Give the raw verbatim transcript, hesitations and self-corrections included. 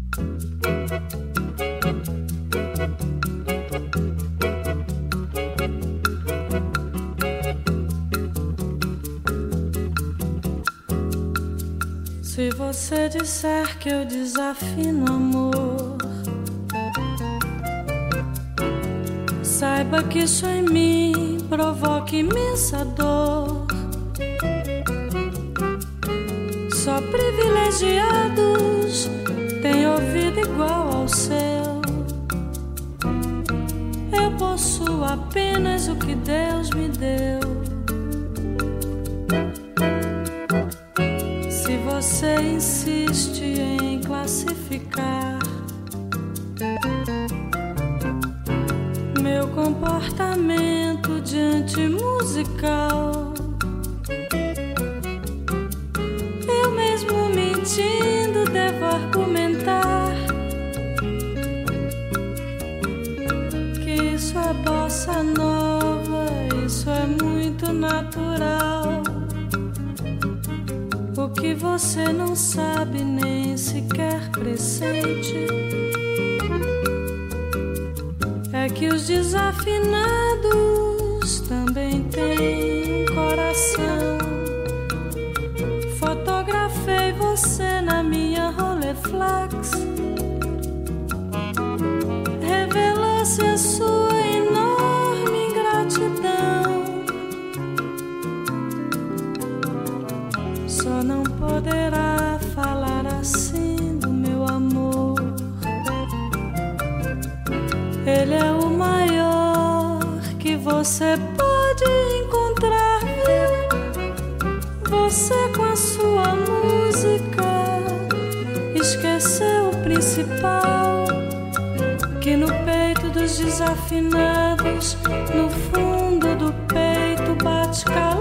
Se você disser que eu desafino amor, saiba que isso em mim provoca imensa dor. Só privilegiados têm ouvido igual ao seu. Eu possuo apenas o que Deus me deu. Se você insiste em classificar meu comportamento diante musical, eu mesmo mentindo devo argumentar que isso é bossa nova, isso é muito natural. O que você não sabe nem sequer pressente é que os desafinados também têm um coração. Fotografei você na minha Rolleiflex, revelou-se a sua enorme ingratidão. Só não poderá falar assim do meu amor. Ele é o maior que você pode encontrar. Você com a sua música esqueceu o principal, que no peito dos desafinados, no fundo do peito bate calado